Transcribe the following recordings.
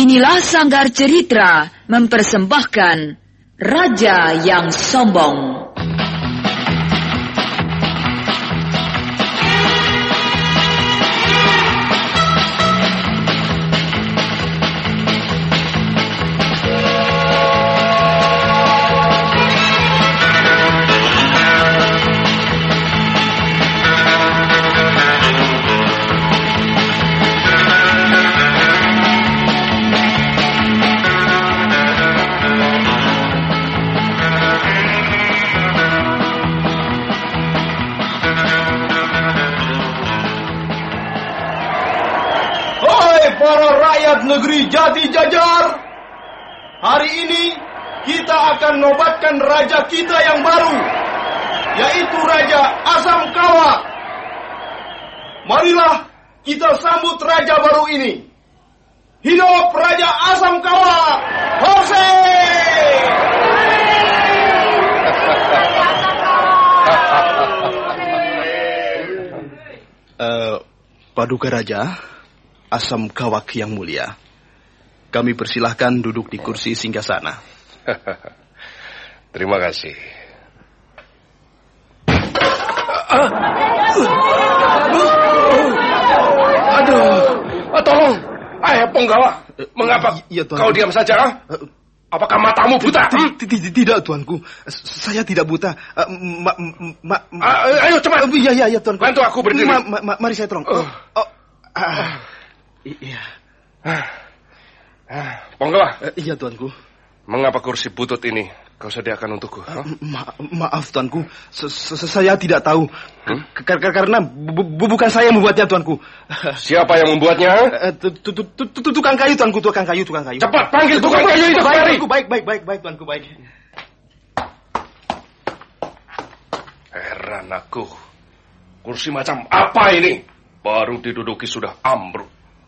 Inilah Sanggar Cerita mempersembahkan Raja yang Sombong. Para rakyat negeri Jati Jajar, hari ini kita akan nobatkan raja kita yang baru, yaitu Raja Asam Kawak. Marilah kita sambut raja baru ini. Hidup Raja Asam Kawak! Hose! Paduka Raja Asam Kawak yang mulia, kami persilahkan duduk di kursi singgasana. Terima kasih. Tolong, Penggawa, mengapa kau diam saja? Apakah matamu buta? Tidak, Tuanku. Saya tidak buta. Ayo cepat. Iya, Tuanku. Bantu aku berdiri. Mari saya tolong. Iya. Penggawa. Iya, Tuanku. Mengapa kursi butut ini kau sediakan untukku? Maaf, Tuanku. Saya tidak tahu. Karena bukan saya yang membuatnya, Tuanku. Siapa yang membuatnya? Tukang kayu, Tuanku. Tukang kayu. Cepat panggil tukang kayu itu kemari. Baik, Tuanku, baik. Heran aku. Kursi macam apa ini? Baru diduduki sudah ambruk.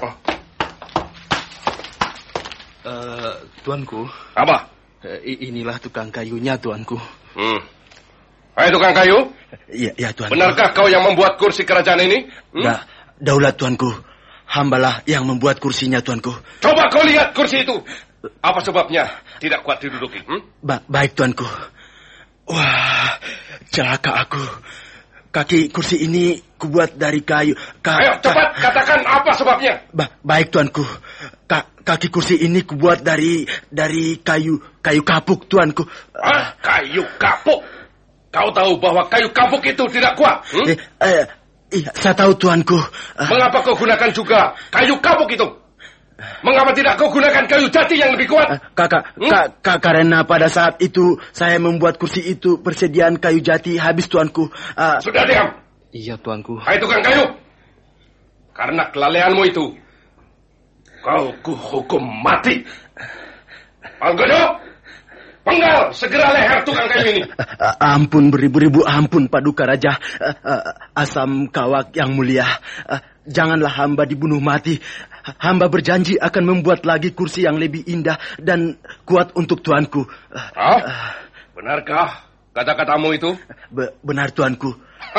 Tuanku. Apa? Inilah tukang kayunya, Tuanku. Hai tukang kayu. Iya, Tuanku. Benarkah kau yang membuat kursi kerajaan ini? Daulat, Tuanku. Hambalah yang membuat kursinya, Tuanku. Coba kau lihat kursi itu. Apa sebabnya tidak kuat diduduki? Baik, Tuanku. Wah, celaka aku. Kaki kursi ini kubuat dari kayu. Ayo cepat katakan apa sebabnya. Baik, Tuanku. Kaki kursi ini kubuat dari kayu kapuk, Tuanku. Kayu kapuk? Kau tahu bahwa kayu kapuk itu tidak kuat? Iya, saya tahu, Tuanku. Mengapa kau gunakan juga kayu kapuk itu? Mengapa tidak kau gunakan kayu jati yang lebih kuat? Karena pada saat itu saya membuat kursi itu persediaan kayu jati habis, Tuanku. Sudah diam. Iya, Tuanku. Hai tukang kayu. Karena kelalaianmu itu, kau kuhukum mati. Anggodo, penggal segera leher tukang kayu ini. Ampun beribu-ribu ampun, Paduka Raja Asam Kawak yang mulia. Janganlah hamba dibunuh mati. Hamba berjanji akan membuat lagi kursi yang lebih indah dan kuat untuk Tuanku. Benarkah kata-katamu itu? Benar, Tuanku.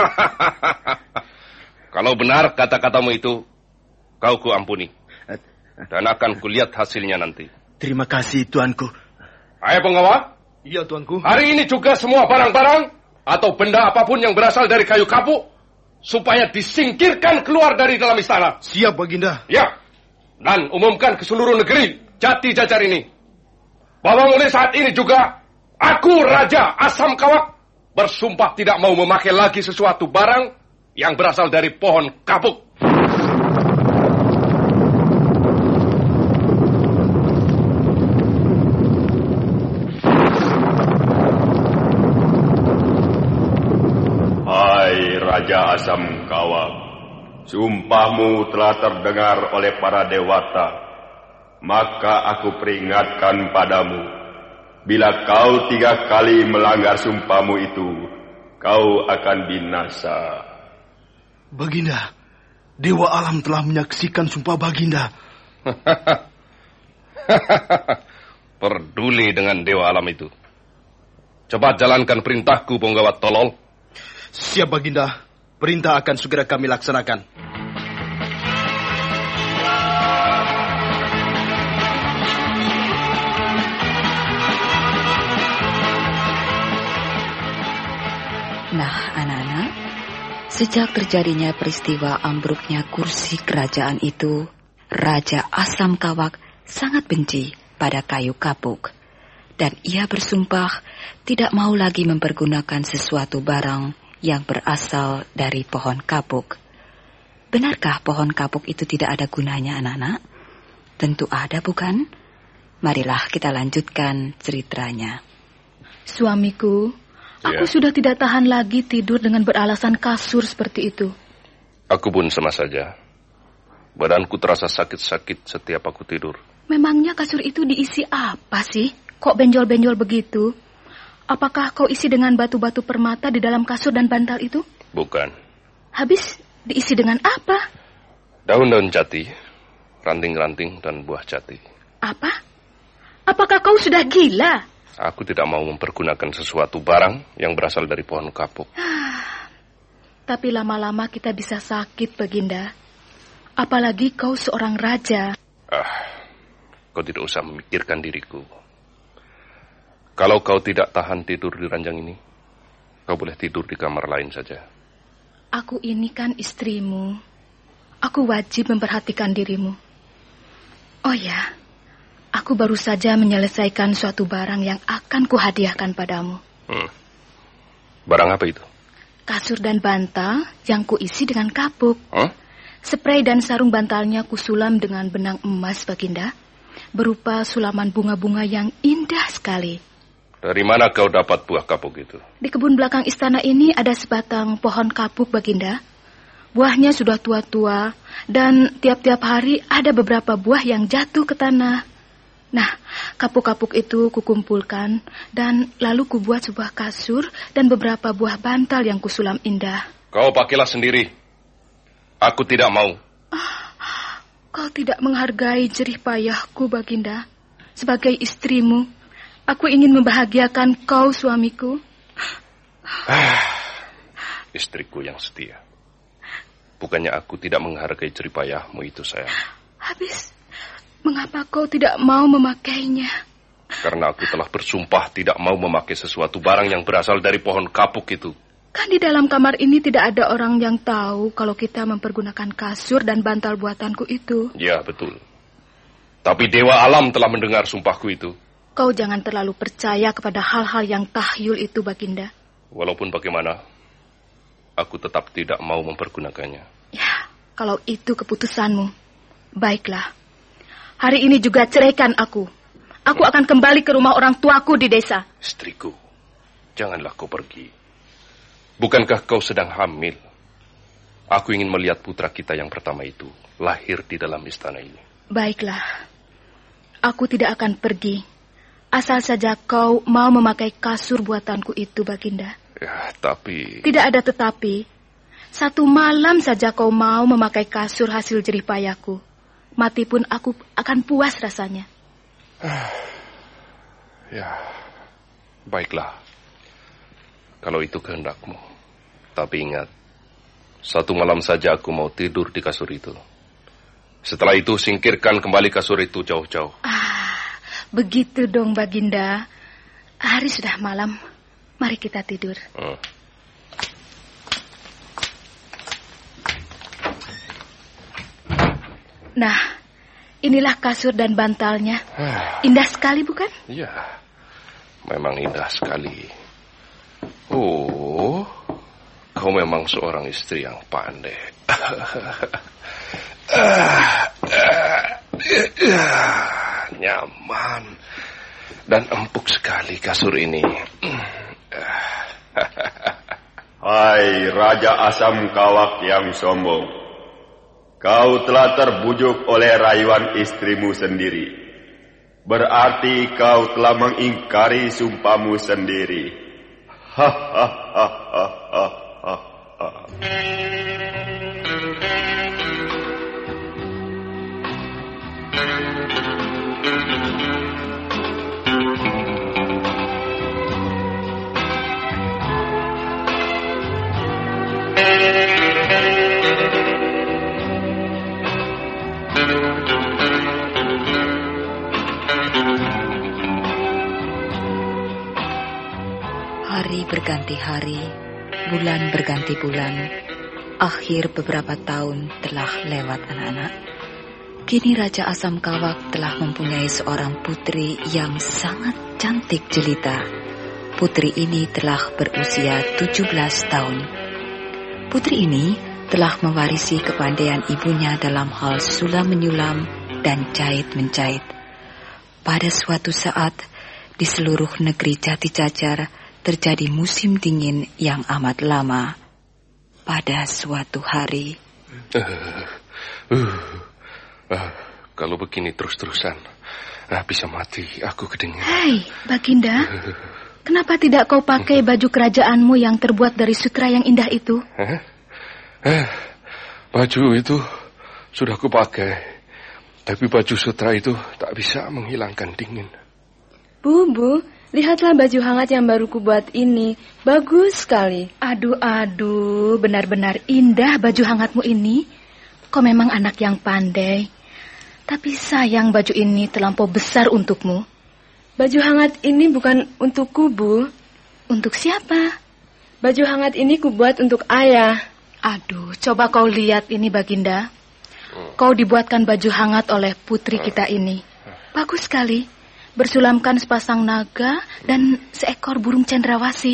Kalau benar kata-katamu itu, kau kuampuni. Dan akan kulihat hasilnya nanti. Terima kasih, Tuanku. Hai penggawa. Iya, Tuanku. Hari ini juga semua barang-barang atau benda apapun yang berasal dari kayu kapuk, supaya disingkirkan keluar dari dalam istana. Siap, Baginda. Ya. Dan umumkan ke seluruh negeri Jati Jajar ini bahwa mulai saat ini juga aku Raja Asam Kawak bersumpah tidak mau memakai lagi sesuatu barang yang berasal dari pohon kapuk. Hai Raja Asam Kawak, sumpahmu telah terdengar oleh para dewata. Maka aku peringatkan padamu, bila kau 3 kali melanggar sumpahmu itu, kau akan binasa. Baginda, Dewa Alam telah menyaksikan sumpah Baginda. Peduli dengan Dewa Alam itu. Cepat jalankan perintahku, Penggawa tolol. Siap, Baginda. Perintah akan segera kami laksanakan. Sejak terjadinya peristiwa ambruknya kursi kerajaan itu, Raja Asam Kawak sangat benci pada kayu kapuk. Dan ia bersumpah tidak mau lagi mempergunakan sesuatu barang yang berasal dari pohon kapuk. Benarkah pohon kapuk itu tidak ada gunanya, anak-anak? Tentu ada, bukan? Marilah kita lanjutkan ceritanya. Suamiku, aku sudah tidak tahan lagi tidur dengan beralasan kasur seperti itu. Aku pun sama saja. Badanku terasa sakit-sakit setiap aku tidur. Memangnya kasur itu diisi apa sih? Kok benjol-benjol begitu? Apakah kau isi dengan batu-batu permata di dalam kasur dan bantal itu? Bukan. Habis diisi dengan apa? Daun-daun jati, ranting-ranting, dan buah jati. Apa? Apakah kau sudah gila? Aku tidak mau mempergunakan sesuatu barang yang berasal dari pohon kapuk. Tapi lama-lama kita bisa sakit, Baginda. Apalagi kau seorang raja. Kau tidak usah memikirkan diriku. Kalau kau tidak tahan tidur di ranjang ini, kau boleh tidur di kamar lain saja. Aku ini kan istrimu. Aku wajib memperhatikan dirimu. Oh ya, aku baru saja menyelesaikan suatu barang yang akan kuhadiahkan padamu. Barang apa itu? Kasur dan bantal yang kuisi dengan kapuk. Spray dan sarung bantalnya kusulam dengan benang emas, Baginda. Berupa sulaman bunga-bunga yang indah sekali. Dari mana kau dapat buah kapuk itu? Di kebun belakang istana ini ada sebatang pohon kapuk, Baginda. Buahnya sudah tua-tua dan tiap-tiap hari ada beberapa buah yang jatuh ke tanah. Nah, kapuk-kapuk itu kukumpulkan dan lalu kubuat sebuah kasur dan beberapa buah bantal yang kusulam indah. Kau pakailah sendiri. Aku tidak mau. Kau tidak menghargai jerih payahku, Baginda. Sebagai istrimu, aku ingin membahagiakan kau, suamiku. Istriku yang setia. Bukannya aku tidak menghargai jerih payahmu itu, sayang. Habis, mengapa kau tidak mau memakainya? Karena aku telah bersumpah tidak mau memakai sesuatu barang yang berasal dari pohon kapuk itu. Kan di dalam kamar ini tidak ada orang yang tahu kalau kita mempergunakan kasur dan bantal buatanku itu. Ya, betul. Tapi Dewa Alam telah mendengar sumpahku itu. Kau jangan terlalu percaya kepada hal-hal yang tahyul itu, Baginda. Walaupun bagaimana, aku tetap tidak mau mempergunakannya. Ya, kalau itu keputusanmu, baiklah. Hari ini juga ceraikan aku. Aku akan kembali ke rumah orang tuaku di desa. Istriku, janganlah kau pergi. Bukankah kau sedang hamil? Aku ingin melihat putra kita yang pertama itu lahir di dalam istana ini. Baiklah, aku tidak akan pergi. Asal saja kau mau memakai kasur buatanku itu, Baginda. Ya, tapi... Tidak ada tetapi. Satu malam saja kau mau memakai kasur hasil jerih payahku. Mati pun aku akan puas rasanya. Ya, baiklah. Kalau itu kehendakmu. Tapi ingat, satu malam saja aku mau tidur di kasur itu. Setelah itu singkirkan kembali kasur itu jauh-jauh. Begitu dong, Baginda. Hari sudah malam. Mari kita tidur. Nah, inilah kasur dan bantalnya. Indah sekali, bukan? Iya, memang indah sekali. Oh, kau memang seorang istri yang pandai. Nyaman dan empuk sekali kasur ini. Hai Raja Asam Kawak yang sombong, kau telah terbujuk oleh rayuan istrimu sendiri. Berarti kau telah mengingkari sumpahmu sendiri. Hari berganti hari, bulan berganti bulan. Akhir beberapa tahun telah lewat anak-anak. Kini Raja Asam Kawak telah mempunyai seorang putri yang sangat cantik jelita. Putri ini telah berusia 17 tahun. Putri ini telah mewarisi kepandaian ibunya dalam hal sulam menyulam dan jahit menjahit. Pada suatu saat, di seluruh negeri Jati Jajar terjadi musim dingin yang amat lama. Pada suatu hari... Kalau begini terus-terusan, bisa mati aku kedinginan. Hei, Baginda, kenapa tidak kau pakai baju kerajaanmu yang terbuat dari sutra yang indah itu? Baju itu sudah kupakai, tapi baju sutra itu tak bisa menghilangkan dingin. Bu, lihatlah baju hangat yang baru kubuat ini. Bagus sekali. Aduh, benar-benar indah baju hangatmu ini. Kau memang anak yang pandai. Tapi sayang baju ini terlampau besar untukmu. Baju hangat ini bukan untukku, Bu. Untuk siapa? Baju hangat ini kubuat untuk ayah. Aduh, coba kau lihat ini, Baginda. Kau dibuatkan baju hangat oleh putri kita ini. Bagus sekali. Bersulamkan sepasang naga dan seekor burung cendrawasih.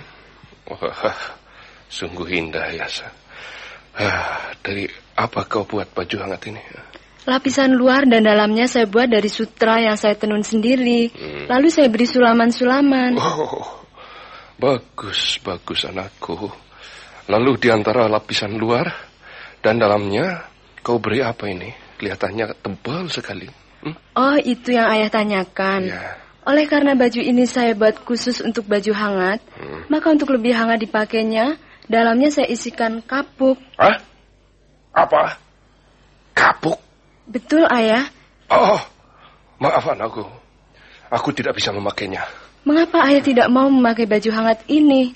Sungguh indah, Yasa. Dari apa kau buat baju hangat ini? Lapisan luar dan dalamnya saya buat dari sutra yang saya tenun sendiri. Lalu saya beri sulaman-sulaman. Bagus anakku. Lalu di antara lapisan luar dan dalamnya kau beri apa ini? Kelihatannya tebal sekali. Oh, itu yang ayah tanyakan. Ya. Oleh karena baju ini saya buat khusus untuk baju hangat, maka untuk lebih hangat dipakainya, dalamnya saya isikan kapuk. Hah? Apa? Kapuk? Betul, ayah. Oh, maaf anakku. Aku tidak bisa memakainya. Mengapa ayah tidak mau memakai baju hangat ini?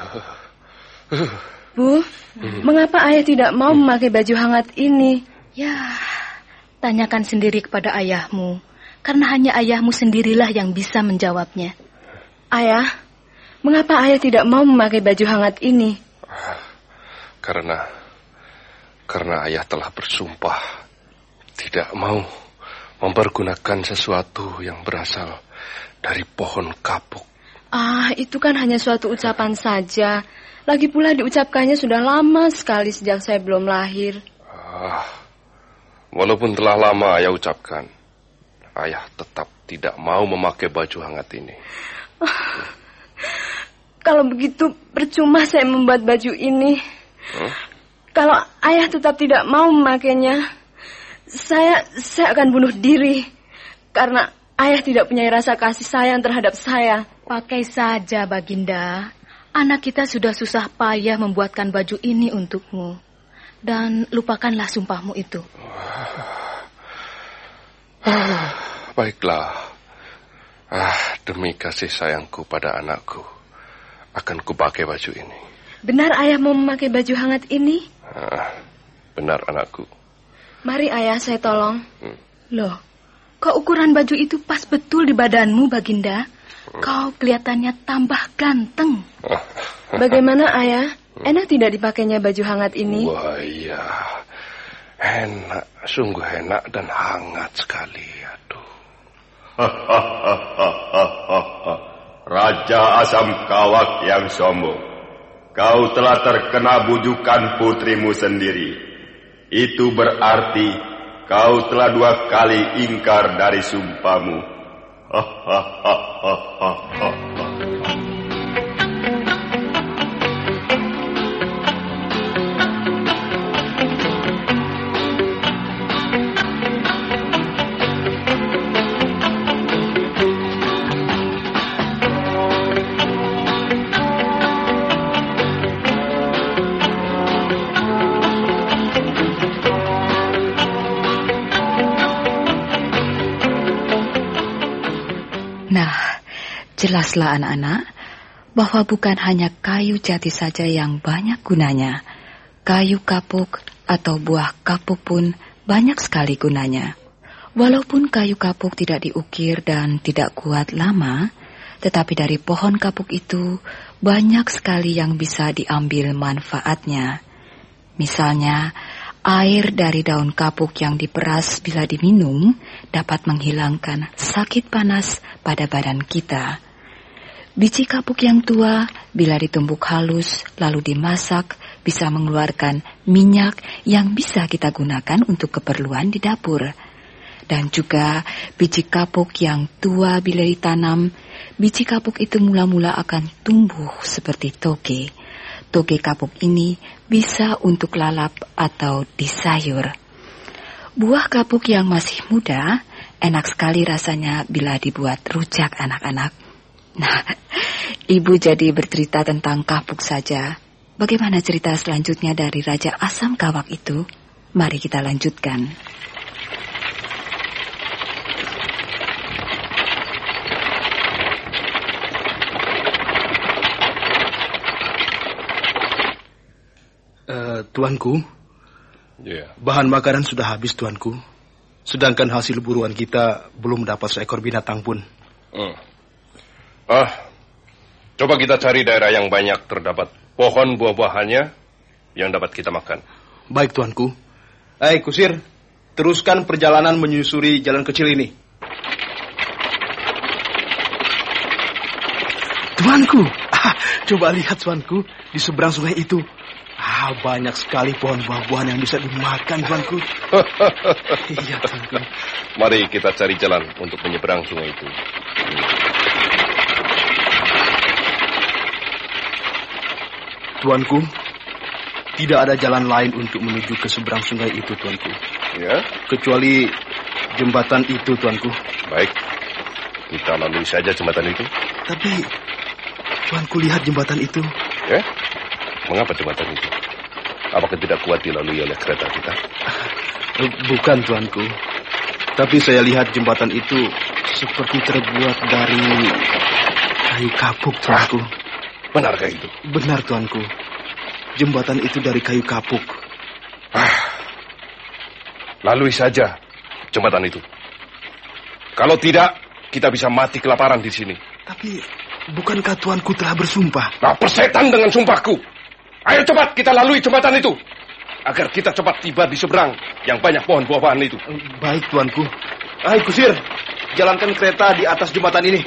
Bu, mengapa ayah tidak mau memakai baju hangat ini? Ya, tanyakan sendiri kepada ayahmu. Karena hanya ayahmu sendirilah yang bisa menjawabnya. Ayah, mengapa ayah tidak mau memakai baju hangat ini? Karena ayah telah bersumpah tidak mau mempergunakan sesuatu yang berasal dari pohon kapuk. Itu kan hanya suatu ucapan saja. Lagi pula diucapkannya sudah lama sekali sejak saya belum lahir. Walaupun telah lama ayah ucapkan, ayah tetap tidak mau memakai baju hangat ini. Kalau begitu percuma saya membuat baju ini. Kalau ayah tetap tidak mau memakainya, saya akan bunuh diri. Karena ayah tidak punya rasa kasih sayang terhadap saya. Pakai saja, Baginda. Anak kita sudah susah payah membuatkan baju ini untukmu. Dan lupakanlah sumpahmu itu. Baiklah. Demi kasih sayangku pada anakku, akan kupakai baju ini. Benar ayah mau memakai baju hangat ini? Benar anakku. Mari ayah, saya tolong. Loh, kok ukuran baju itu pas betul di badanmu, Baginda? Kau kelihatannya tambah ganteng. Bagaimana ayah? Enak tidak dipakainya baju hangat ini? Wah iya, enak, sungguh enak dan hangat sekali. Aduh. Raja Asam Kawak yang sombong, kau telah terkena bujukan putrimu sendiri. Itu berarti kau telah 2 kali ingkar dari sumpahmu. Nah, jelaslah anak-anak bahwa bukan hanya kayu jati saja yang banyak gunanya. Kayu kapuk atau buah kapuk pun banyak sekali gunanya. Walaupun kayu kapuk tidak diukir dan tidak kuat lama, tetapi dari pohon kapuk itu banyak sekali yang bisa diambil manfaatnya. Misalnya, air dari daun kapuk yang diperas bila diminum dapat menghilangkan sakit panas pada badan kita. Biji kapuk yang tua bila ditumbuk halus lalu dimasak bisa mengeluarkan minyak yang bisa kita gunakan untuk keperluan di dapur. Dan juga biji kapuk yang tua bila ditanam, biji kapuk itu mula-mula akan tumbuh seperti toge. Toge kapuk ini bisa untuk lalap atau di sayur. Buah kapuk yang masih muda enak sekali rasanya bila dibuat rujak anak-anak. Nah, Ibu jadi bercerita tentang kapuk saja. Bagaimana cerita selanjutnya dari Raja Asam Kawak itu? Mari kita lanjutkan. Tuanku, bahan makanan sudah habis, Tuanku. Sedangkan hasil buruan kita belum dapat seekor binatang pun. Coba kita cari daerah yang banyak terdapat pohon buah-buahannya yang dapat kita makan. Baik, Tuanku. Kusir, teruskan perjalanan menyusuri jalan kecil ini. Tuanku, coba lihat, Tuanku, di seberang sungai itu. Banyak sekali pohon buah-buahan yang bisa dimakan, Tuanku. Iya, Tuanku. Mari kita cari jalan untuk menyeberang sungai itu. Tuanku, tidak ada jalan lain untuk menuju ke seberang sungai itu, Tuanku. Ya? Kecuali jembatan itu, Tuanku. Baik, kita lalui saja jembatan itu. Tapi, Tuanku lihat jembatan itu. Ya? Mengapa jembatan itu? Apakah tidak kuat dilalui oleh kereta kita? Bukan, Tuanku. Tapi saya lihat jembatan itu seperti terbuat dari kayu kapuk, Tuanku. Benarkah itu? Benar, Tuanku. Jembatan itu dari kayu kapuk. Lalui saja jembatan itu. Kalau tidak, kita bisa mati kelaparan di sini. Tapi, bukankah Tuanku telah bersumpah? Nah, persetan dengan sumpahku. Ayo cepat kita lalui jembatan itu, agar kita cepat tiba di seberang yang banyak pohon buah-buahan itu. Baik, Tuanku. Ayo, Kusir, jalankan kereta di atas jembatan ini.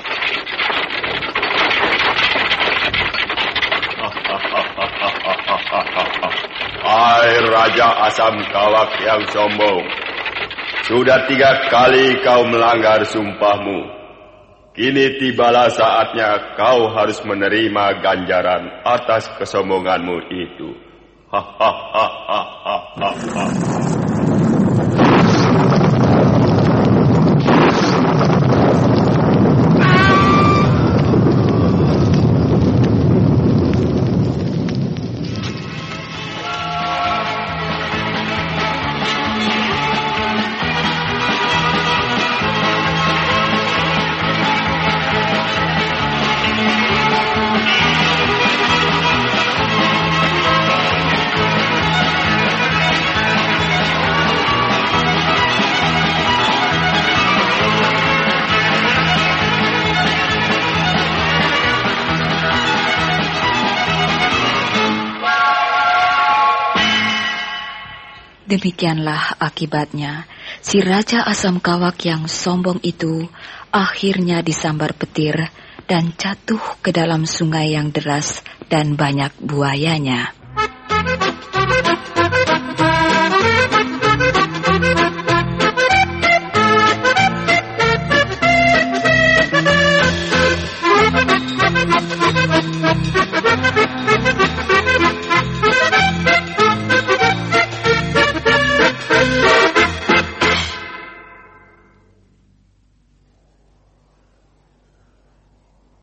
Hai Raja Asam Kawak yang sombong, sudah 3 kali kau melanggar sumpahmu. Kini tibalah saatnya kau harus menerima ganjaran atas kesombonganmu itu. Demikianlah akibatnya, si Raja Asam Kawak yang sombong itu akhirnya disambar petir dan jatuh ke dalam sungai yang deras dan banyak buayanya.